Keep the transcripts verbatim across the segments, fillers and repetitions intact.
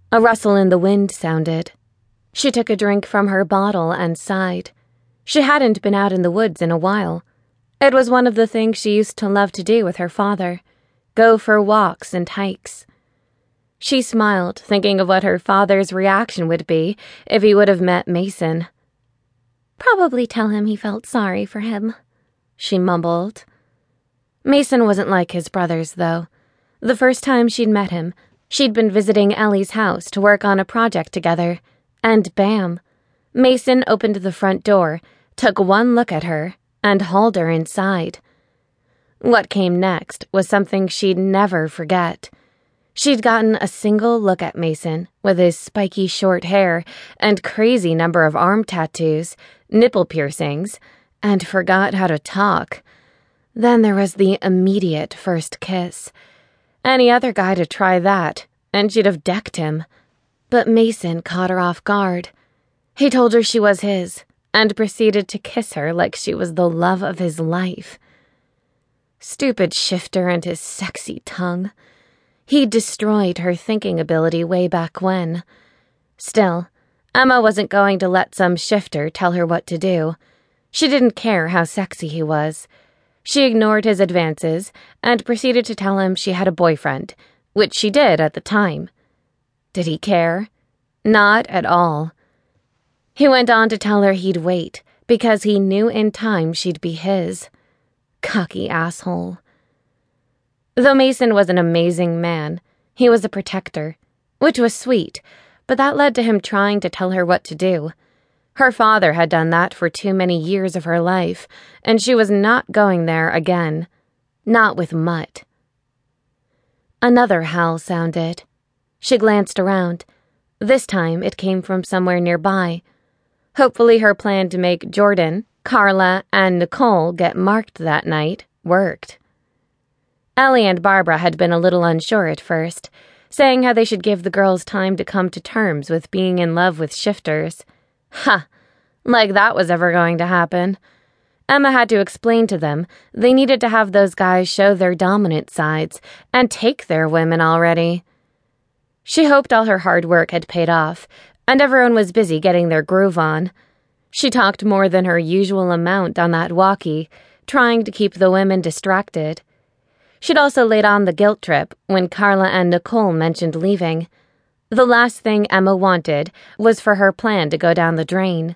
A rustle in the wind sounded. She took a drink from her bottle and sighed. She hadn't been out in the woods in a while. It was one of the things she used to love to do with her father, go for walks and hikes. She smiled, thinking of what her father's reaction would be if he would have met Mason. Probably tell him he felt sorry for him, she mumbled. Mason wasn't like his brothers, though. The first time she'd met him, she'd been visiting Ellie's house to work on a project together, and bam, Mason opened the front door, took one look at her, and hauled her inside. What came next was something she'd never forget. She'd gotten a single look at Mason, with his spiky short hair and crazy number of arm tattoos, nipple piercings, and forgot how to talk. Then there was the immediate first kiss. Any other guy to try that, and she'd have decked him. But Mason caught her off guard. He told her she was his, and proceeded to kiss her like she was the love of his life. Stupid Shifter and his sexy tongue. He'd destroyed her thinking ability way back when. Still, Emma wasn't going to let some shifter tell her what to do. She didn't care how sexy he was. She ignored his advances and proceeded to tell him she had a boyfriend, which she did at the time. Did he care? Not at all. He went on to tell her he'd wait, because he knew in time she'd be his. Cocky asshole. Though Mason was an amazing man, he was a protector, which was sweet, but that led to him trying to tell her what to do. Her father had done that for too many years of her life, and she was not going there again. Not with Mutt. Another howl sounded. She glanced around. This time it came from somewhere nearby. Hopefully her plan to make Jordan, Carla, and Nicole get marked that night worked. Ellie and Barbara had been a little unsure at first, saying how they should give the girls time to come to terms with being in love with shifters. Ha! Like that was ever going to happen. Emma had to explain to them they needed to have those guys show their dominant sides and take their women already. She hoped all her hard work had paid off, and everyone was busy getting their groove on. She talked more than her usual amount on that walkie, trying to keep the women distracted. She'd also laid on the guilt trip when Carla and Nicole mentioned leaving. The last thing Emma wanted was for her plan to go down the drain.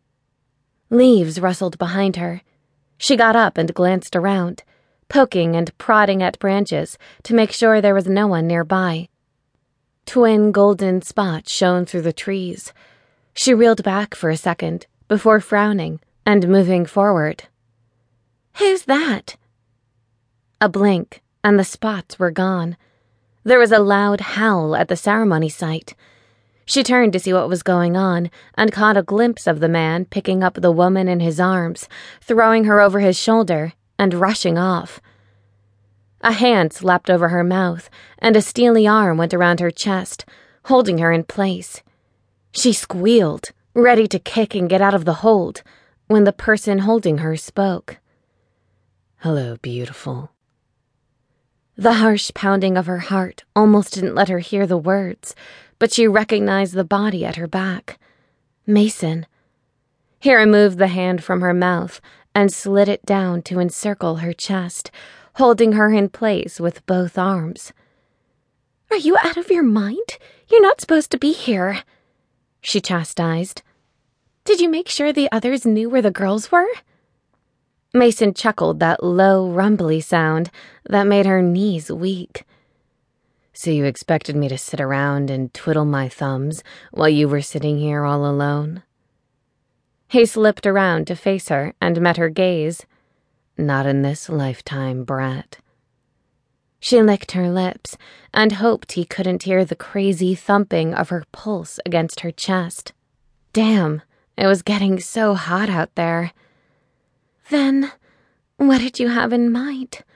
Leaves rustled behind her. She got up and glanced around, poking and prodding at branches to make sure there was no one nearby. Twin golden spots shone through the trees. She reeled back for a second before frowning and moving forward. "Who's that?" A blink, and the spots were gone. There was a loud howl at the ceremony site. She turned to see what was going on and caught a glimpse of the man picking up the woman in his arms, throwing her over his shoulder, and rushing off. A hand slapped over her mouth, and a steely arm went around her chest, holding her in place. She squealed, ready to kick and get out of the hold, when the person holding her spoke. "Hello, beautiful." The harsh pounding of her heart almost didn't let her hear the words, but she recognized the body at her back. Mason. He removed the hand from her mouth and slid it down to encircle her chest, holding her in place with both arms. "Are you out of your mind? You're not supposed to be here," she chastised. "Did you make sure the others knew where the girls were?" Mason chuckled that low, rumbly sound that made her knees weak. "So you expected me to sit around and twiddle my thumbs while you were sitting here all alone?" He slipped around to face her and met her gaze. "Not in this lifetime, brat." She licked her lips and hoped he couldn't hear the crazy thumping of her pulse against her chest. Damn, it was getting so hot out there. "Then, what did you have in mind?"